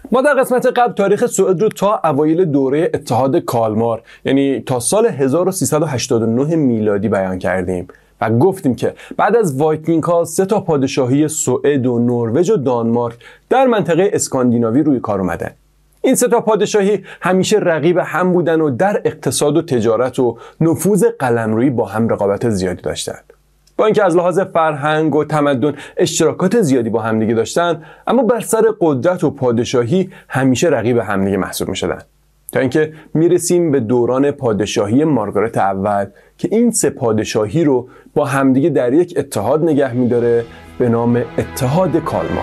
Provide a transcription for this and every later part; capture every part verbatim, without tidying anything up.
ما در قسمت قبل تاریخ سوئد رو تا اوایل دوره اتحاد کالمار یعنی تا سال هزار و سیصد و هشتاد و نه میلادی بیان کردیم و گفتیم که بعد از وایکینگ ها سه تا پادشاهی سوئد و نروژ و دانمارک در منطقه اسکاندیناوی روی کار اومدن. این سه تا پادشاهی همیشه رقیب هم بودن و در اقتصاد و تجارت و نفوذ قلمرویی با هم رقابت زیادی داشتن. با اینکه از لحاظ فرهنگ و تمدن اشتراکات زیادی با همدیگه داشتن، اما بر سر قدرت و پادشاهی همیشه رقیب همدیگه محسوب می‌شدن. تا اینکه میرسیم به دوران پادشاهی مارگارت اول که این سه پادشاهی رو با همدیگه در یک اتحاد نگه می‌داره به نام اتحاد کالمار.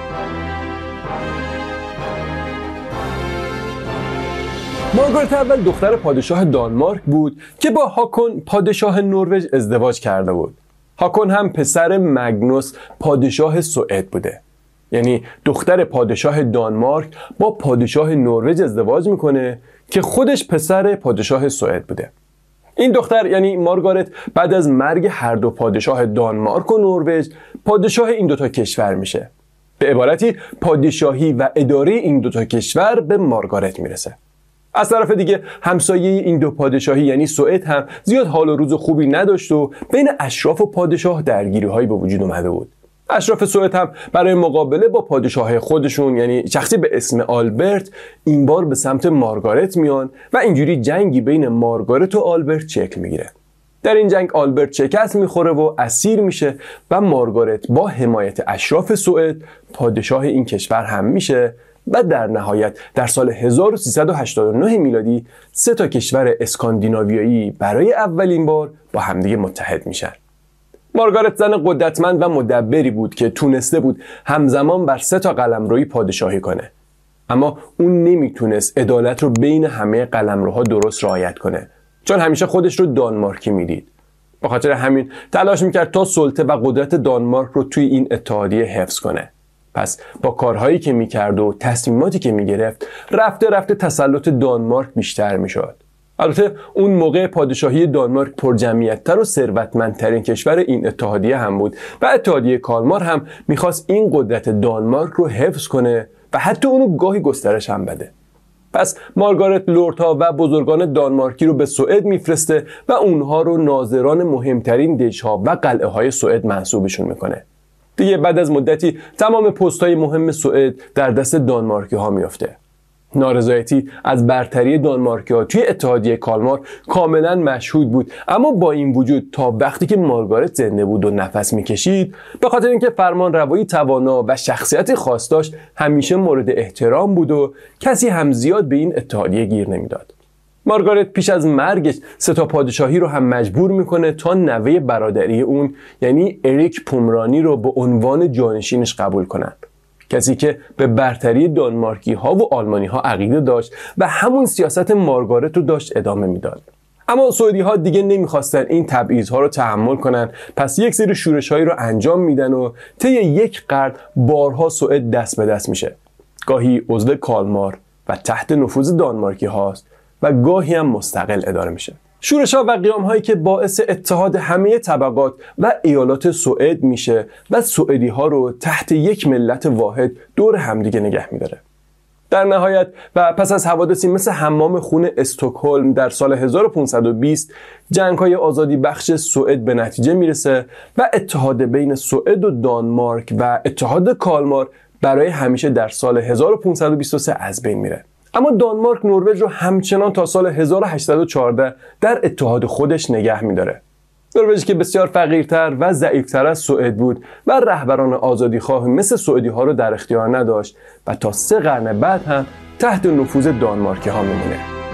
مارگارت اول دختر پادشاه دانمارک بود که با هاکون پادشاه نروژ ازدواج کرده بود. هاکون هم پسر مگنوس پادشاه سوئد بوده. یعنی دختر پادشاه دانمارک با پادشاه نروژ ازدواج میکنه که خودش پسر پادشاه سوئد بوده. این دختر یعنی مارگارت بعد از مرگ هر دو پادشاه دانمارک و نروژ پادشاه این دوتا کشور میشه. به عبارتی پادشاهی و اداره این دوتا کشور به مارگارت میرسه. از طرف دیگه همسایه این دو پادشاهی یعنی سوئد هم زیاد حال و روز خوبی نداشت و بین اشراف و پادشاه درگیری‌هایی به وجود اومده بود. اشراف سوئد هم برای مقابله با پادشاه خودشون یعنی شخصی به اسم آلبرت این بار به سمت مارگارت میان و اینجوری جنگی بین مارگارت و آلبرت شکل میگیره. در این جنگ آلبرت شکست میخوره و اسیر میشه و مارگارت با حمایت اشراف سوئد پادشاه این کشور هم میشه و در نهایت در سال هزار و سیصد و هشتاد و نه میلادی سه تا کشور اسکاندیناویایی برای اولین بار با همدیگه متحد میشن. مارگارت زن قدرتمند و مدبری بود که تونسته بود همزمان بر سه تا قلمروی پادشاهی کنه. اما اون نمیتونست عدالت رو بین همه قلمروها درست رعایت کنه، چون همیشه خودش رو دانمارکی میدید. به خاطر همین تلاش میکرد تا سلطه و قدرت دانمارک رو توی این اتحادیه حفظ کنه. پس با کارهایی که میکرد و تصمیماتی که میگرفت رفته رفته تسلط دانمارک بیشتر میشد. البته اون موقع پادشاهی دانمارک پرجمعیت‌تر و ثروتمندترین کشور این اتحادیه هم بود و اتحادیه کالمار هم میخواست این قدرت دانمارک رو حفظ کنه و حتی اونو گاهی گسترش هم بده. پس مارگارت لردها و بزرگان دانمارکی رو به سوئد میفرسته و اونها رو ناظران مهمترین دژها و قلعه های سوئد منصوبشون میکنه. دیگه بعد از مدتی تمام پست‌های مهم سوئد در دست دانمارکی ها میفته. نارضایتی از برتری دانمارکی ها توی اتحادیه کالمار کاملا مشهود بود، اما با این وجود تا وقتی که مارگارت زنده بود و نفس میکشید به خاطر اینکه فرمان روایی توانا و شخصیت خاص داشت همیشه مورد احترام بود و کسی هم زیاد به این اتحادیه گیر نمیداد. مارگارت پیش از مرگش سه تا پادشاهی رو هم مجبور میکنه تا نوه برادری اون یعنی اریک پومرانی رو به عنوان جانشینش قبول کنن، کسی که به برتری دانمارکی ها و آلمانی ها عقیده داشت و همون سیاست مارگارت رو داشت ادامه میداد. اما سوئدی ها دیگه نمیخواستن این تبعیض ها رو تحمل کنن، پس یک سری شورش هایی رو انجام میدن و طی یک قرن بارها سوئد دست به دست میشه. گاهی عضو کالمار و تحت نفوذ دانمارکی هاست و گاهی هم مستقل اداره میشه. شورش‌ها و قیام‌هایی که باعث اتحاد همه طبقات و ایالات سوئد میشه و سوئدی‌ها رو تحت یک ملت واحد دور همدیگه نگه میداره. در نهایت و پس از حوادثی مثل حمام خون استکهلم در سال هزار و پانصد و بیست جنگ‌های آزادی بخش سوئد به نتیجه میرسه و اتحاد بین سوئد و دانمارک و اتحاد کالمار برای همیشه در سال هزار و پانصد و بیست و سه از بین میره. اما دانمارک نروژ رو همچنان تا سال هزار و هشتصد و چهارده در اتحاد خودش نگه می‌داره. نروژ که بسیار فقیرتر و ضعیفتر از سوئد بود و رهبران آزادیخواه مثل سوئدی‌ها رو در اختیار نداشت و تا سه قرن بعد هم تحت نفوذ دانمارکی ها میمونه.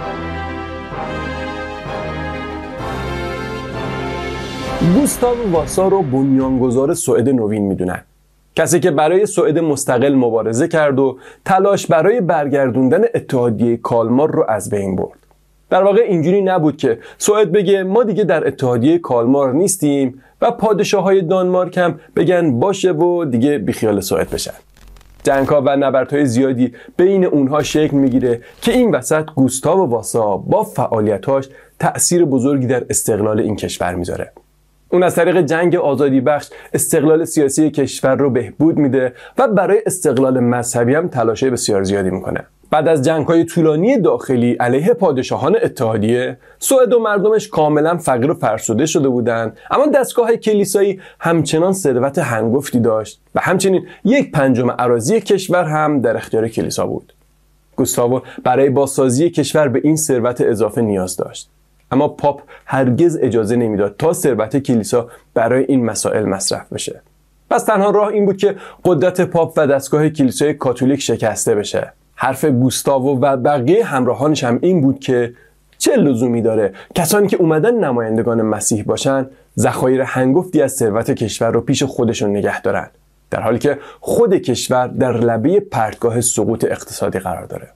گوستاو واسا رو بنیانگذار سوئد نوین میدونن، کسی که برای سوئد مستقل مبارزه کرد و تلاش برای برگردوندن اتحادیه کالمار رو از بین برد. در واقع اینجوری نبود که سوئد بگه ما دیگه در اتحادیه کالمار نیستیم و پادشاه‌های دانمارک هم بگن باشه و دیگه بیخیال سوئد بشن. جنگ‌ها و نبردهای زیادی بین اونها شکل میگیره که این وسط گوستاو واسا با فعالیتاش تأثیر بزرگی در استقلال این کشور میذاره. اون از طریق جنگ آزادی بخش استقلال سیاسی کشور رو بهبود میده و برای استقلال مذهبی هم تلاش بسیار زیادی میکنه. بعد از جنگ‌های طولانی داخلی علیه پادشاهان اتحادیه، سوئد و مردمش کاملا فقیر و فرسوده شده بودند، اما دستگاه کلیسایی همچنان ثروت هنگفتی داشت و همچنین یک پنجم اراضی کشور هم در اختیار کلیسا بود. گوستاو برای بازسازی کشور به این ثروت اضافه نیاز داشت، اما پاپ هرگز اجازه نمیداد تا ثروت کلیسا برای این مسائل مصرف بشه. پس تنها راه این بود که قدرت پاپ و دستگاه کلیسای کاتولیک شکسته بشه. حرف گوستاو و بقیه همراهانش هم این بود که چه لزومی داره کسانی که اومدن نمایندگان مسیح باشن ذخایر هنگفتی از ثروت کشور رو پیش خودشون نگه دارن، در حالی که خود کشور در لبه پرتگاه سقوط اقتصادی قرار داره.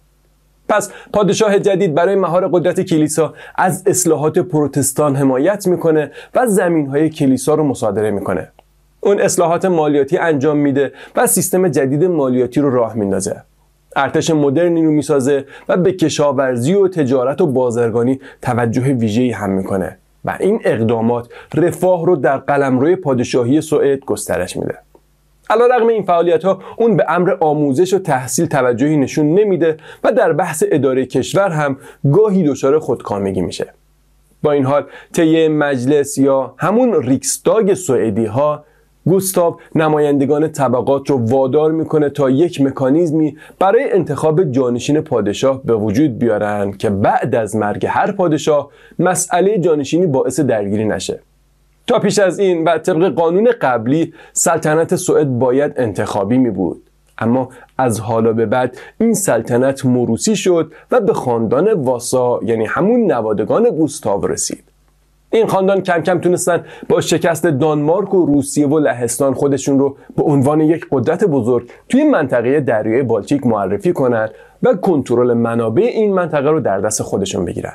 پس پادشاه جدید برای مهار قدرت کلیسا از اصلاحات پروتستان حمایت میکنه و زمینهای کلیسا رو مصادره میکنه. اون اصلاحات مالیاتی انجام میده و سیستم جدید مالیاتی رو راه میندازه. ارتش مدرنی رو میسازه و به کشاورزی و تجارت و بازرگانی توجه ویژه‌ای هم میکنه و این اقدامات رفاه رو در قلمرو پادشاهی سوئد گسترش میده. علیرغم این فعالیت‌ها اون به امر آموزش و تحصیل توجهی نشون نمیده و در بحث اداره کشور هم گاهی دچار خودکامگی میشه. با این حال طی مجلس یا همون ریکستاگ سوئدی ها گوستاو نمایندگان طبقات رو وادار میکنه تا یک مکانیزمی برای انتخاب جانشین پادشاه به وجود بیارن که بعد از مرگ هر پادشاه مسئله جانشینی باعث درگیری نشه. تا پیش از این و طبق قانون قبلی سلطنت سوئد باید انتخابی می بود، اما از حالا به بعد این سلطنت موروثی شد و به خاندان واسا یعنی همون نوادگان گوستاو رسید. این خاندان کم کم تونستن با شکست دانمارک و روسیه و لهستان خودشون رو به عنوان یک قدرت بزرگ توی منطقه دریای بالتیک معرفی کنن و کنترل منابع این منطقه رو در دست خودشون بگیرن.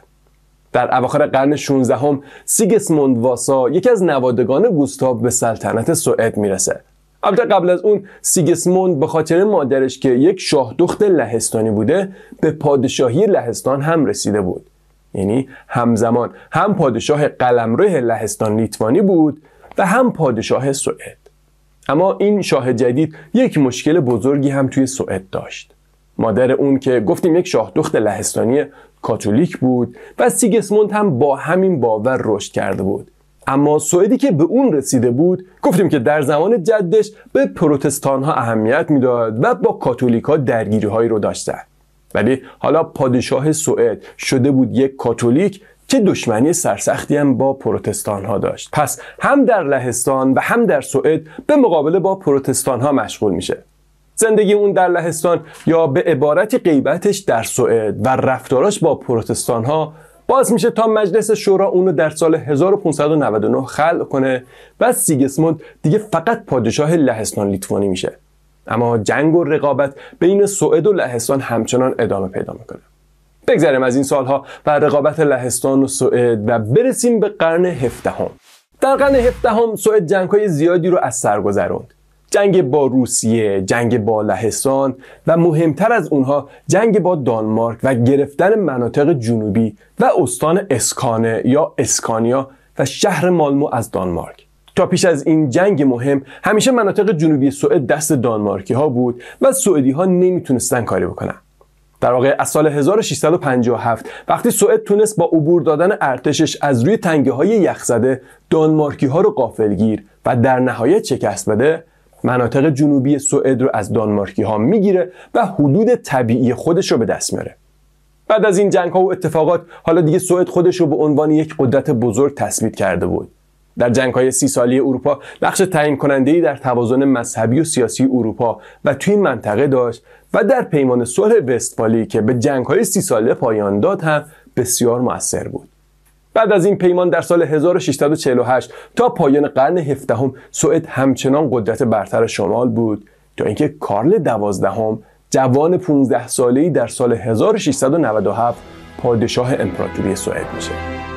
در اواخر قرن شانزدهم سیگسموند واسا یکی از نوادگان گوستاو به سلطنت سوئد میرسه. البته قبل از اون سیگسموند به خاطر مادرش که یک شاه دخت لهستانی بوده به پادشاهی لهستان هم رسیده بود. یعنی همزمان هم پادشاه قلمرو لهستان لیتوانی بود و هم پادشاه سوئد. اما این شاه جدید یک مشکل بزرگی هم توی سوئد داشت. مادر اون که گفتیم یک شاه دخت لهستانی کاتولیک بود و سیگسموند هم با همین باور رشد کرده بود. اما سوئدی که به اون رسیده بود گفتیم که در زمان جدش به پروتستان ها اهمیت میداد و با کاتولیک ها درگیری هایی رو داشتن. ولی حالا پادشاه سوئد شده بود یک کاتولیک که دشمنی سرسختی هم با پروتستان ها داشت. پس هم در لهستان و هم در سوئد به مقابله با پروتستان ها مشغول میشه. زندگی اون در لهستان یا به عبارتی غیبتش در سوئد و رفتاراش با پروتستان ها باعث میشه تا مجلس شورا اونو در سال هزار و پانصد و نود و نه خلع کنه و سیگسموند دیگه فقط پادشاه لهستان لیتوانی میشه. اما جنگ و رقابت بین سوئد و لهستان همچنان ادامه پیدا میکنه. بگذریم از این سالها و رقابت لهستان و سوئد و برسیم به قرن هفدهم. در قرن هفدهم سوئد جنگ‌های زیادی رو از سر گذروند. جنگ با روسیه، جنگ با لهستان و مهمتر از اونها جنگ با دانمارک و گرفتن مناطق جنوبی و استان اسکانه یا اسکانیا و شهر مالمو از دانمارک. تا پیش از این جنگ مهم همیشه مناطق جنوبی سوئد دست دانمارکی ها بود و سوئدی ها نمیتونستن کاری بکنن. در واقع از سال هزار و ششصد و پنجاه و هفت وقتی سوئد تونست با عبور دادن ارتشش از روی تنگه های یخزده دانمارکی ها رو غافلگیر و در نهایت شکست بده، مناطق جنوبی سوئد رو از دانمارکی ها میگیره و حدود طبیعی خودش رو به دست میاره. بعد از این جنگ ها و اتفاقات حالا دیگه سوئد خودش رو به عنوان یک قدرت بزرگ تثبیت کرده بود. در جنگ های سی ساله اروپا نقش تعیین کننده‌ای در توازن مذهبی و سیاسی اروپا و توی این منطقه داشت و در پیمان صلح وستفالی که به جنگ های سی ساله پایان داد هم بسیار مؤثر بود. بعد از این پیمان در سال هزار و ششصد و چهل و هشت تا پایان قرن هفدهم سوئد همچنان قدرت برتر شمال بود تا اینکه کارل دوازدهم جوان پانزده ساله‌ای در سال هزار و ششصد و نود و هفت پادشاه امپراتوری سوئد میشه.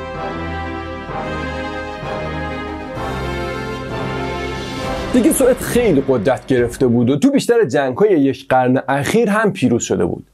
دیگه سوئد خیلی قدرت گرفته بود و تو بیشتر جنگ‌های یک قرن اخیر هم پیروز شده بود.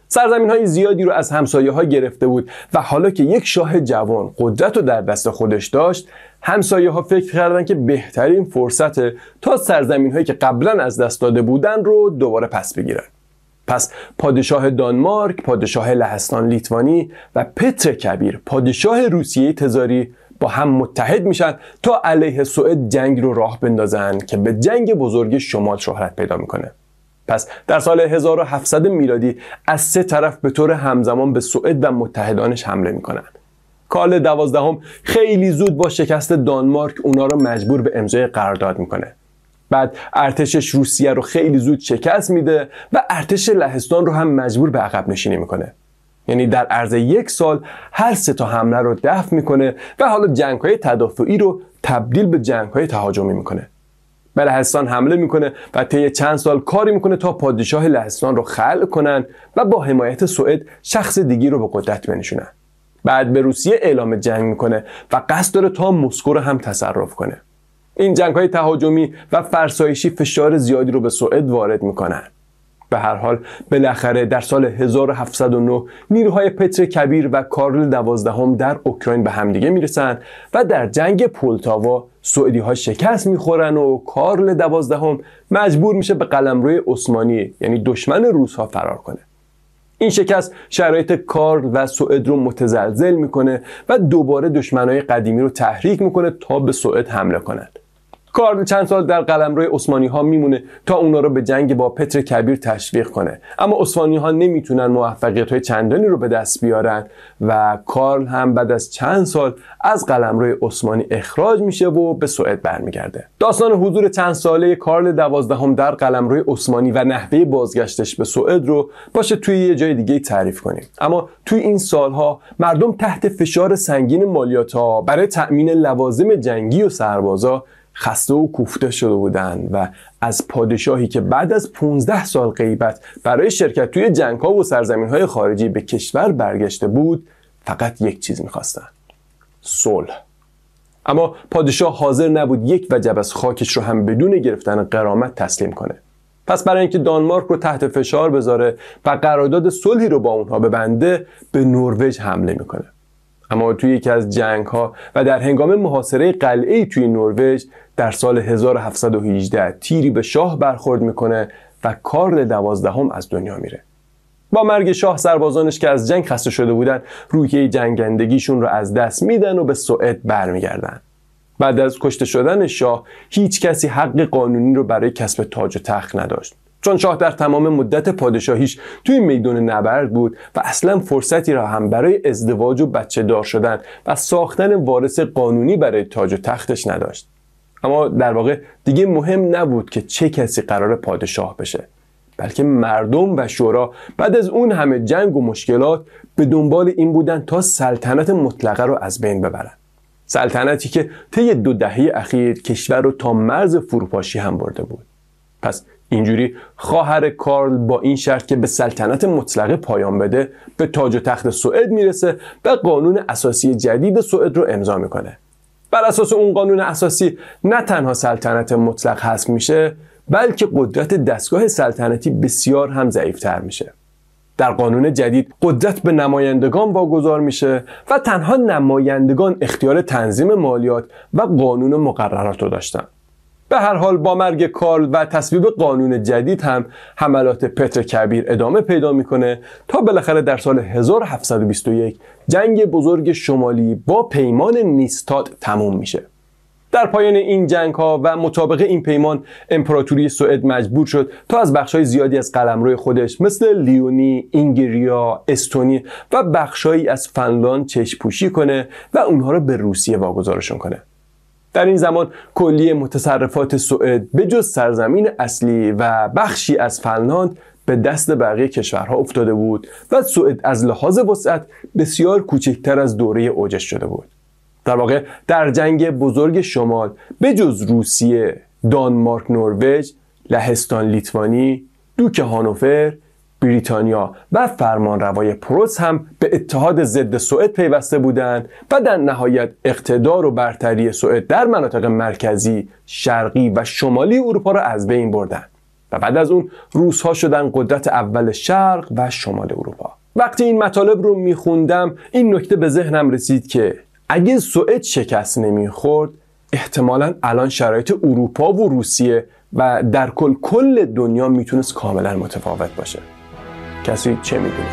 سرزمین‌های زیادی رو از همسایه‌ها گرفته بود و حالا که یک شاه جوان قدرت رو در دست خودش داشت، همسایه‌ها فکر کردن که بهترین فرصته تا سرزمین‌هایی که قبلا از دست داده بودن رو دوباره پس بگیرن. پس پادشاه دانمارک، پادشاه لهستان لیتوانی و پتر کبیر، پادشاه روسیه تزاری با هم متحد میشن تا علیه سوئد جنگ رو راه بندازن که به جنگ بزرگ شمال شهرت پیدا میکنه. پس در سال هزار و هفتصد میلادی از سه طرف به طور همزمان به سوئد و متحدانش حمله میکنن. کارل دوازدهم خیلی زود با شکست دانمارک اونا رو مجبور به امضای قرارداد میکنه. بعد ارتشش روسیه رو خیلی زود شکست میده و ارتش لهستان رو هم مجبور به عقب نشینی میکنه. یعنی در عرض یک سال هر سه تا حمله رو دفع میکنه و حالا جنگ‌های تدافعی رو تبدیل به جنگ‌های تهاجمی میکنه. به لهستان حمله میکنه و طی چند سال کاری میکنه تا پادشاه لهستان رو خلع کنن و با حمایت سوئد شخص دیگی رو به قدرت بنشونن. بعد به روسیه اعلام جنگ میکنه و قصد داره تا مسکو رو هم تصرف کنه. این جنگ‌های تهاجمی و فرسایشی فشار زیادی رو به سوئد وارد میکنن. به هر حال بالاخره در سال هزار و هفتصد و نه نیروهای پتر کبیر و کارل دوازدهم در اوکراین به همدیگه میرسن و در جنگ پولتاوا سوئدی ها شکست میخورن و کارل دوازدهم مجبور میشه به قلمروی عثمانی یعنی دشمن روس ها فرار کنه. این شکست شرایط کارل و سوئد رو متزلزل میکنه و دوباره دشمنای قدیمی رو تحریک میکنه تا به سوئد حمله کنند. کارل چند سال در قلمروی عثمانی ها میمونه تا اونا رو به جنگ با پتر کبیر تشویق کنه، اما عثمانی ها نمیتونن موفقیت های چندانی رو به دست بیارن و کارل هم بعد از چند سال از قلمروی عثمانی اخراج میشه و به سوئد برمیگرده. داستان حضور چند ساله کارل دوازدهم در قلمروی عثمانی و نحوه بازگشتش به سوئد رو باشه توی یه جای دیگه تعریف کنیم. اما توی این سالها مردم تحت فشار سنگین مالیات ها برای تأمین لوازم جنگی و سربازا خسته و کوفته شده بودند و از پادشاهی که بعد از پانزده سال غیبت برای شرکت توی جنگ‌ها و سرزمین‌های خارجی به کشور برگشته بود فقط یک چیز می‌خواستن: صلح. اما پادشاه حاضر نبود یک وجب از خاکش رو هم بدون گرفتن غرامت تسلیم کنه. پس برای اینکه دانمارک رو تحت فشار بذاره و قرارداد صلحی رو با اونها ببنده، به نروژ حمله میکنه. اما توی یکی از جنگ‌ها و در هنگام محاصره قلعه‌ای توی نروژ در سال هزار و هفتصد و هجده تیری به شاه برخورد میکنه و کارل دوازدهم از دنیا میره. با مرگ شاه سربازانش که از جنگ خسته شده بودن روحیه جنگندگیشون رو از دست میدن و به سوئد برمیگردن. بعد از کشته شدن شاه هیچ کسی حق قانونی رو برای کسب تاج و تخت نداشت، چون شاه در تمام مدت پادشاهیش توی میدان نبرد بود و اصلا فرصتی را هم برای ازدواج و بچه دار شدن و ساختن وارث قانونی برای تاج و تختش نداشت. اما در واقع دیگه مهم نبود که چه کسی قرار پادشاه بشه، بلکه مردم و شورا بعد از اون همه جنگ و مشکلات به دنبال این بودن تا سلطنت مطلقه رو از بین ببرن. سلطنتی که طی دو دهه اخیر کشور رو تا مرز فروپاشی هم برده بود. پس اینجوری خواهر کارل با این شرط که به سلطنت مطلقه پایان بده به تاج و تخت سوئد میرسه و قانون اساسی جدید سوئد رو امضا میکنه. بر اساس اون قانون اساسی نه تنها سلطنت مطلق حذف میشه، بلکه قدرت دستگاه سلطنتی بسیار هم ضعیف‌تر میشه. در قانون جدید قدرت به نمایندگان واگذار میشه و تنها نمایندگان اختیار تنظیم مالیات و قانون مقررات رو داشتن. به هر حال با مرگ کارل و تصویب قانون جدید هم حملات پتر کبیر ادامه پیدا میکنه تا بالاخره در سال هزار و هفتصد و بیست و یک جنگ بزرگ شمالی با پیمان نیستاد تموم میشه. در پایان این جنگ ها و مطابق این پیمان امپراتوری سوئد مجبور شد تا از بخشای زیادی از قلمروی خودش مثل لیونی، اینگریا، استونی و بخشایی از فنلاند چشم‌پوشی کنه و اونها رو به روسیه واگذارشون کنه. در این زمان کلیه متصرفات سوئد به جز سرزمین اصلی و بخشی از فنلاند به دست بقیه کشورها افتاده بود و سوئد از لحاظ وسعت بسیار کوچکتر از دوره اوجش شده بود. در واقع در جنگ بزرگ شمال به جز روسیه، دانمارک، نروژ، لهستان لیتوانی، دوک هانوفر، بریتانیا و فرمانروای پروس هم به اتحاد ضد سوئد پیوسته بودند و در نهایت اقتدار و برتری سوئد در مناطق مرکزی، شرقی و شمالی اروپا را از بین بردند. و بعد از اون روس‌ها شدن قدرت اول شرق و شمال اروپا. وقتی این مطالب رو میخوندم این نکته به ذهنم رسید که اگه سوئد شکست نمیخورد احتمالاً الان شرایط اروپا و روسیه و در کل کل دنیا میتونست کاملا متفاوت باشه. کسی چه میدونه؟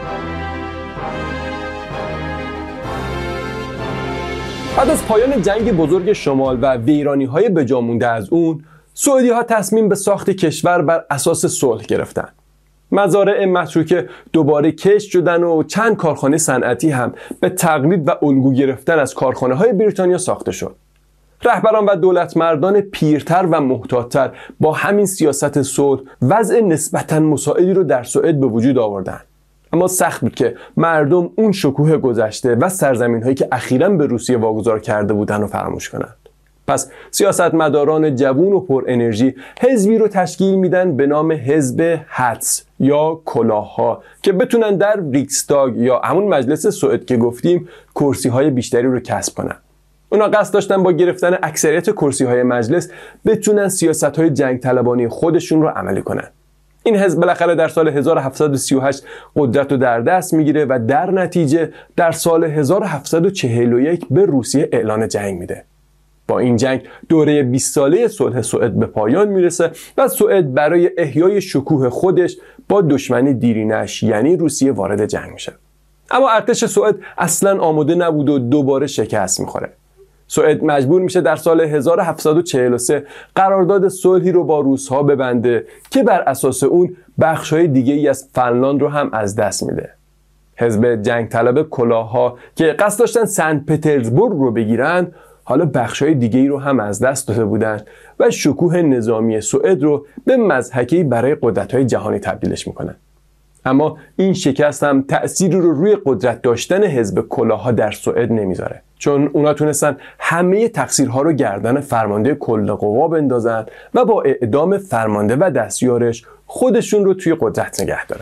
بعد از پایان جنگ بزرگ شمال و ویرانی‌های بجا مونده از اون، سعودی‌ها تصمیم به ساخت کشور بر اساس صلح گرفتن. مزارع متروکه دوباره کشت شدن و چند کارخانه صنعتی هم به تقلید و الگو گرفتن از کارخانه‌های بریتانیا ساخته شد. رهبران و دولتمردان پیرتر و محتاط‌تر با همین سیاست صلح وضع نسبتاً مساعدی رو در سوئد به وجود آوردن. اما سخت بود که مردم اون شکوه گذشته و سرزمین‌هایی که اخیراً به روسیه واگذار کرده بودن رو فراموش کنند. پس سیاستمداران جوون و پر انرژی حزبی رو تشکیل میدن به نام حزب هتس یا کلاه‌ها که بتونن در ریکستاگ یا همون مجلس سوئد که گفتیم کرسی‌های بیشتری رو کسب کنن. اونا قصد داشتن با گرفتن اکثریت کرسی‌های مجلس بتونن سیاست‌های جنگ طلبانی خودشون رو عملی کنن. این حزب بالاخره در سال هزار و هفتصد و سی و هشت قدرت رو در دست میگیره و در نتیجه در سال هزار و هفتصد و چهل و یک به روسیه اعلان جنگ میده. با این جنگ دوره بیست ساله صلح سوئد به پایان میرسه و سوئد برای احیای شکوه خودش با دشمن دیرینش یعنی روسیه وارد جنگ میشه. اما ارتش سوئد اصلا آماده نبود و دوباره شکست میخوره. سوئد مجبور میشه در سال هزار و هفتصد و چهل و سه قرارداد صلحی رو با روس‌ها ببنده که بر اساس اون بخش‌های دیگه‌ای از فنلاند رو هم از دست میده. حزب جنگ طلب کلاه‌ها که قصد داشتن سن پترزبورگ رو بگیرن حالا بخش‌های دیگه‌ای رو هم از دست داده بودن و شکوه نظامی سوئد رو به مضحکه‌ای برای قدرت‌های جهانی تبدیلش میکنن. اما این شکست هم تأثیری رو روی قدرت داشتن حزب کلاه‌ها در سوئد نمیذاره، چون اونا تونستن همه تقصیرها رو گردن فرمانده کل قوا بندازن و با اعدام فرمانده و دستیارش خودشون رو توی قدرت نگه دارن.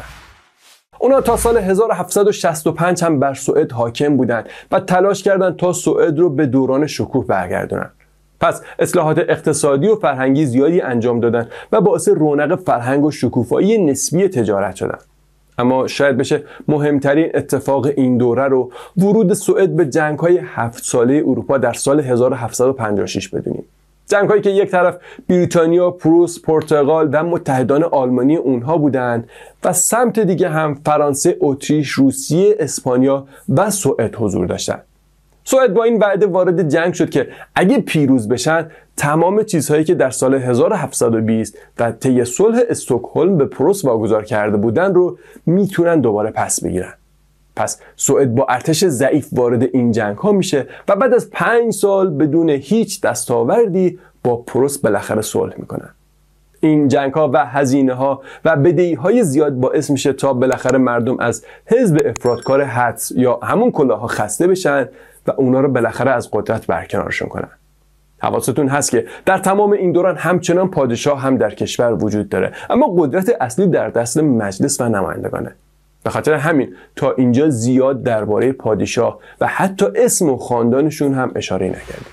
اونا تا سال هزار و هفتصد و شصت و پنج هم بر سوئد حاکم بودن و تلاش کردن تا سوئد رو به دوران شکوه برگردونن. پس اصلاحات اقتصادی و فرهنگی زیادی انجام دادن و باعث رونق فرهنگ و شکوفایی نسبی تجارت شدن. اما شاید بشه مهمترین اتفاق این دوره رو ورود سوئد به جنگ‌های هفت ساله اروپا در سال هزار و هفتصد و پنجاه و شش بدونیم. جنگ‌هایی که یک طرف بریتانیا، پروس، پرتغال و متحدان آلمانی اونها بودند و سمت دیگه هم فرانسه، اتریش، روسیه، اسپانیا و سوئد حضور داشتند. سوئد با این وعده وارد جنگ شد که اگه پیروز بشن تمام چیزهایی که در سال هزار و هفتصد و بیست و طی صلح استکهلم به پروس واگذار کرده بودن رو میتونن دوباره پس بگیرن. پس سوئد با ارتش ضعیف وارد این جنگ ها میشه و بعد از پنج سال بدون هیچ دستاوردی با پروس بالاخره صلح میکنن. این جنگ ها و هزینه ها و بدهی های زیاد باعث میشه تا بالاخره مردم از حزب افراطکار هتس یا همون کلاه‌ها خسته بشن و اونا رو بالاخره از قدرت برکنارشون کنن. حواستون هست که در تمام این دوران همچنان پادشاه هم در کشور وجود داره، اما قدرت اصلی در دست مجلس و نمایندگانه. به خاطر همین تا اینجا زیاد درباره پادشاه و حتی اسم و خاندانشون هم اشاره نکردیم.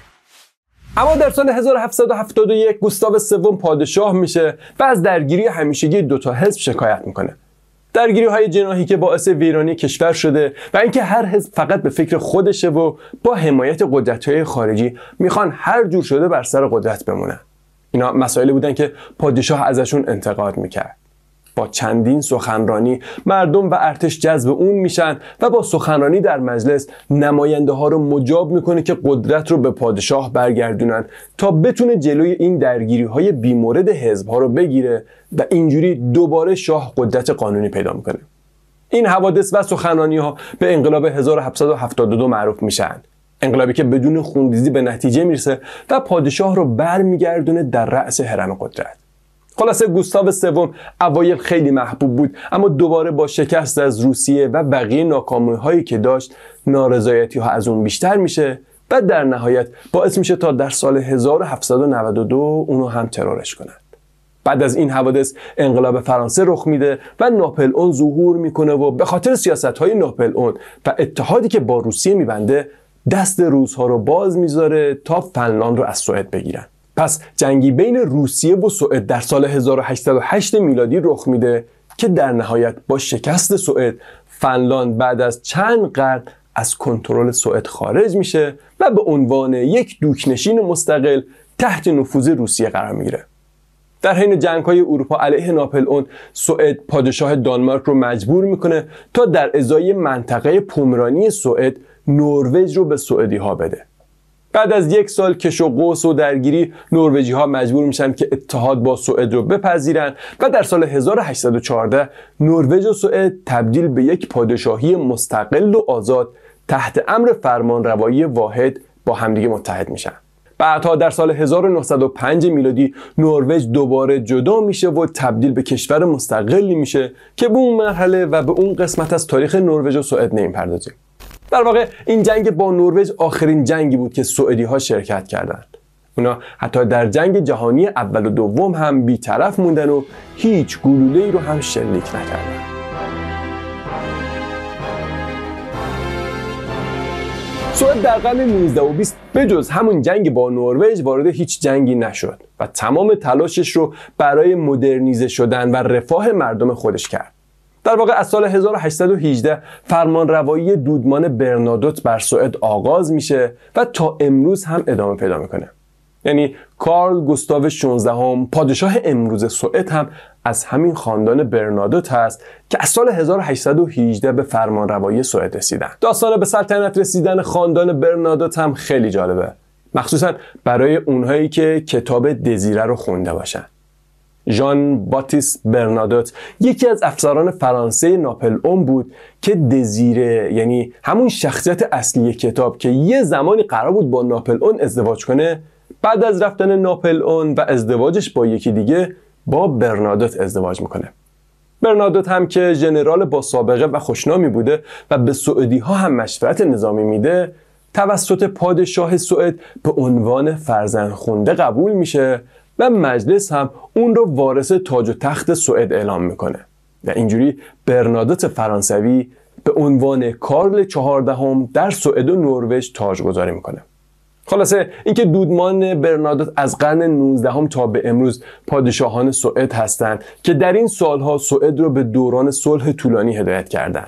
اما در سال هزار و هفتصد و هفتاد و یک گوستاو سوم پادشاه میشه و از درگیری همیشگی دوتا حزب شکایت میکنه. درگیری های جناحی که باعث ویرانی کشور شده و اینکه هر حزب فقط به فکر خودشه و با حمایت قدرت‌های خارجی میخوان هر جور شده بر سر قدرت بمونن. اینا مسائلی بودن که پادشاه ازشون انتقاد میکرد. با چندین سخنرانی مردم و ارتش جذب اون میشن و با سخنرانی در مجلس نماینده ها رو مجاب میکنه که قدرت رو به پادشاه برگردونن تا بتونه جلوی این درگیری های بیمورد حزب ها رو بگیره و اینجوری دوباره شاه قدرت قانونی پیدا میکنه. این حوادث و سخنرانی ها به انقلاب هزار و هفتصد و هفتاد و دو معروف میشن. انقلابی که بدون خونریزی به نتیجه میرسه و پادشاه رو برمیگردونه در رأس هرم قدرت. خلاصه گوستاو سوم اوایل خیلی محبوب بود، اما دوباره با شکست از روسیه و بقیه ناکامی هایی که داشت نارضایتی ها از اون بیشتر میشه و در نهایت باعث میشه تا در سال هزار و هفتصد و نود و دو اونو هم ترورش کنند. بعد از این حوادث انقلاب فرانسه رخ میده و ناپلئون ظهور میکنه و به خاطر سیاست های ناپلئون و اتحادی که با روسیه میبنده دست روس‌ها رو باز میذاره تا فنلاند رو از سوئد بگیرن. پس جنگی بین روسیه و سوئد در سال هزار و هشتصد و هشت میلادی رخ میده که در نهایت با شکست سوئد فنلاند بعد از چند قرن از کنترل سوئد خارج میشه و به عنوان یک دوکنشین مستقل تحت نفوذ روسیه قرار میگیره. در حین جنگ‌های اروپا علیه ناپلئون، سوئد پادشاه دانمارک رو مجبور میکنه تا در ازای منطقه پومرانی سوئد نروژ رو به سوئدی‌ها بده. بعد از یک سال کش و قوس و درگیری، نروژی‌ها مجبور میشن که اتحاد با سوئد رو بپذیرن و در سال هزار و هشتصد و چهارده نروژ و سوئد تبدیل به یک پادشاهی مستقل و آزاد تحت امر فرمانروایی واحد با همدیگه متحد میشن. بعدها در سال هزار و نهصد و پنج میلادی نروژ دوباره جدا میشه و تبدیل به کشور مستقلی میشه که به اون مرحله و به اون قسمت از تاریخ نروژ و سوئد نمیپردازیم. در واقع این جنگ با نروژ آخرین جنگی بود که سوئدی ها شرکت کردند. اونا حتی در جنگ جهانی اول و دوم هم بی‌طرف موندن و هیچ گلوله‌ای رو هم شلیک نکردن. سوئد در قرن نوزده و بیست به جز همون جنگ با نروژ وارد هیچ جنگی نشد و تمام تلاشش رو برای مدرنیزه شدن و رفاه مردم خودش کرد. در واقع از سال هزار و هشتصد و هجده فرمانروایی دودمان برنادوت بر سوئد آغاز میشه و تا امروز هم ادامه پیدا میکنه. یعنی کارل گوستاو شانزدهم پادشاه امروز سوئد هم از همین خاندان برنادوت هست که از سال هزار و هشتصد و هجده به فرمانروایی سوئد رسیدن. داستان به سلطنت رسیدن خاندان برنادوت هم خیلی جالبه، مخصوصا برای اونهایی که کتاب دزیره رو خونده باشن. ژان باتیست برنادوت یکی از افسران فرانسه ناپلئون بود که دزیره، یعنی همون شخصیت اصلی کتاب که یه زمانی قرار بود با ناپلئون ازدواج کنه، بعد از رفتن ناپلئون و ازدواجش با یکی دیگه با برنادوت ازدواج میکنه. برنادوت هم که ژنرال با سابقه و خوشنامی بوده و به سوئدی ها هم مشورت نظامی میده، توسط پادشاه سوئد به عنوان فرزند خونده قبول میشه و مجلس هم اون رو وارث تاج و تخت سوئد اعلام میکنه و اینجوری برنادوت فرانسوی به عنوان کارل چهاردهم در سوئد و نروژ تاجگذاری میکنه. خلاصه اینکه دودمان برنادوت از قرن نوزدهم تا به امروز پادشاهان سوئد هستند که در این سالها سوئد رو به دوران صلح طولانی هدایت کردند.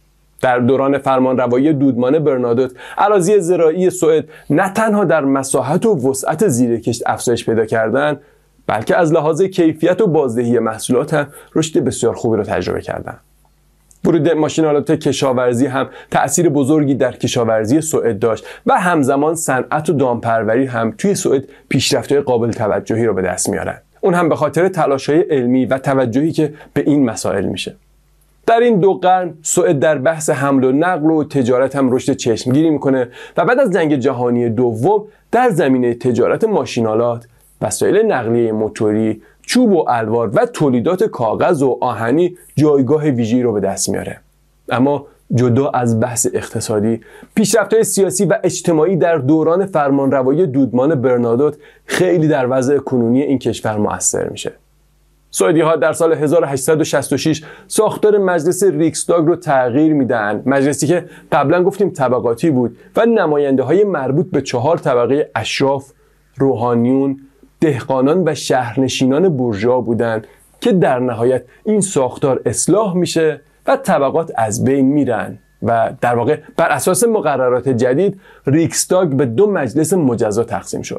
در دوران فرمانروایی دودمان برنادوت، اراضی زراعی سوئد نه تنها در مساحت و وسعت زیرکشت افزایش پیدا کردند، بلکه از لحاظ کیفیت و بازدهی محصولات هم رشد بسیار خوبی را تجربه کردند. ورود ماشین‌آلات کشاورزی هم تأثیر بزرگی در کشاورزی سوئد داشت و همزمان صنعت و دامپروری هم توی سوئد پیشرفت‌های قابل توجهی را به دست میارن. اون هم به خاطر تلاش‌های علمی و توجهی که به این مسائل میشه. در این دو قرن سوئد در بحث حمل و نقل و تجارت هم رشد چشمگیری میکنه و بعد از جنگ جهانی دوم در زمینه تجارت ماشین‌آلات، وسایل نقلیه موتوری، چوب و الوار و تولیدات کاغذ و آهنی جایگاه ویژه‌ای رو به دست میاره. اما جدا از بحث اقتصادی، پیشرفت‌های سیاسی و اجتماعی در دوران فرمانروایی دودمان برنادوت خیلی در وضع کنونی این کشور مؤثر میشه. سوئدی‌ها در سال هزار و هشتصد و شصت و شش ساختار مجلس ریکسداگ رو تغییر میدن، مجلسی که قبلا گفتیم طبقاتی بود و نماینده‌های مربوط به چهار طبقه اشراف، روحانیون، دهقانان و شهرنشینان بورژوا بودند که در نهایت این ساختار اصلاح میشه و طبقات از بین میرن و در واقع بر اساس مقررات جدید ریکسداگ به دو مجلس مجزا تقسیم شد.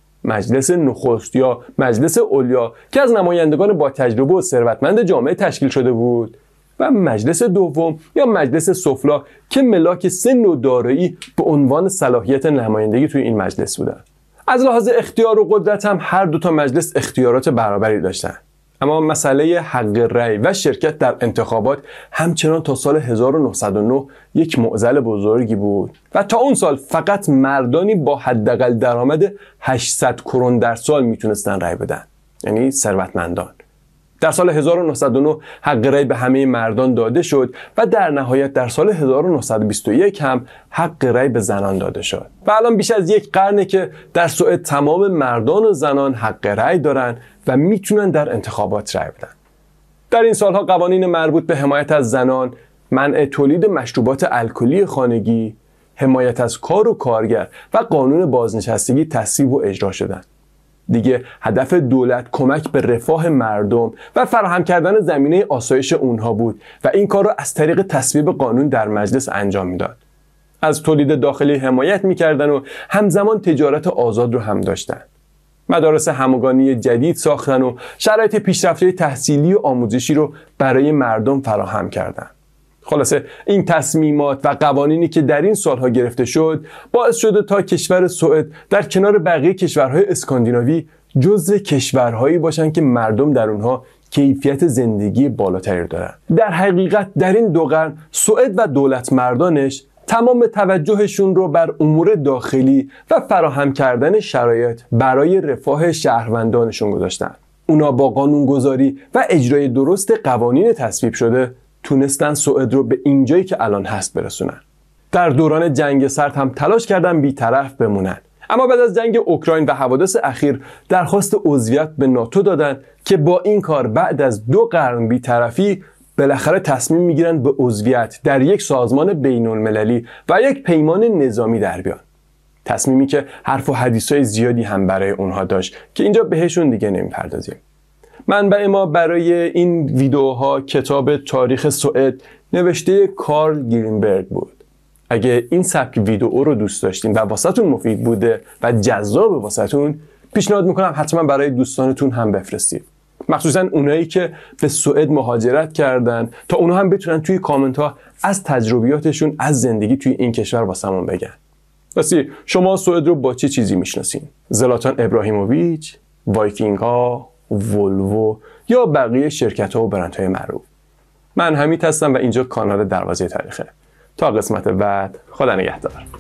مجلس نخست یا مجلس علیا که از نمایندگان با تجربه و ثروتمند جامعه تشکیل شده بود و مجلس دوم یا مجلس سفلا که ملاک سن و دارایی به عنوان صلاحیت نمایندگی توی این مجلس بودند. از لحاظ اختیار و قدرت هم هر دو تا مجلس اختیارات برابری داشتن، اما مسئله حق رأی و شرکت در انتخابات همچنان تا سال هزار و نهصد و نه یک معضل بزرگی بود و تا اون سال فقط مردانی با حداقل درآمد هشتصد کرون در سال میتونستن رأی بدن، یعنی ثروتمندان. در سال هزار و نهصد و نه حق رأی به همه مردان داده شد و در نهایت در سال هزار و نهصد و بیست و یک هم حق رأی به زنان داده شد و الان بیش از یک قرنه که در سوئد تمام مردان و زنان حق رأی دارن و میتونن در انتخابات رأی بدن. در این سالها قوانین مربوط به حمایت از زنان، منع تولید مشروبات الکلی خانگی، حمایت از کار و کارگر و قانون بازنشستگی تصویب و اجرا شدند. دیگه هدف دولت کمک به رفاه مردم و فراهم کردن زمینه آسایش اونها بود و این کار رو از طریق تصویب قانون در مجلس انجام میداد. از تولید داخلی حمایت میکردن و همزمان تجارت آزاد رو هم داشتن. مدارس همگانی جدید ساختن و شرایط پیشرفته تحصیلی و آموزشی رو برای مردم فراهم کردن. خلاصه این تصمیمات و قوانینی که در این سالها گرفته شد باعث شده تا کشور سوئد در کنار بقیه کشورهای اسکاندیناوی جزو کشورهایی باشن که مردم در اونها کیفیت زندگی بالاتری دارن. در حقیقت در این دو قرن سوئد و دولت مردانش تمام توجهشون رو بر امور داخلی و فراهم کردن شرایط برای رفاه شهروندانشون گذاشتن. اونا با قانونگذاری و اجرای درست قوانین تصویب شده تونستن سوئد رو به اینجایی که الان هست برسونن. در دوران جنگ سرد هم تلاش کردن بی‌طرف بمونن، اما بعد از جنگ اوکراین و حوادث اخیر درخواست عضویت به ناتو دادن که با این کار بعد از دو قرن بی‌طرفی بالاخره تصمیم میگیرن به عضویت در یک سازمان بین‌المللی و یک پیمان نظامی در بیان. تصمیمی که حرف و حدیثای زیادی هم برای اونها داشت که اینجا بهشون دیگه نمیپردازیم. منبع ما برای این ویدیوها کتاب تاریخ سوئد نوشته کارل گرینبرگ بود. اگه این سبک ویدیو رو دوست داشتین و واسهتون مفید بوده و جذاب واسهتون، پیشنهاد میکنم حتما برای دوستانتون هم بفرستید. مخصوصا اونایی که به سوئد مهاجرت کردن تا اونها هم بتونن توی کامنت ها از تجربیاتشون از زندگی توی این کشور واسمون بگن. راستی شما سوئد رو با چه چیزی میشناسین؟ زلاتان ابراهیموویچ، وایکینگ ها، ولوو یا بقیه شرکت ها و برند های معروف؟ من حمید هستم و اینجا کانال دروازه تاریخه. تا قسمت بعد، خدا نگهدار.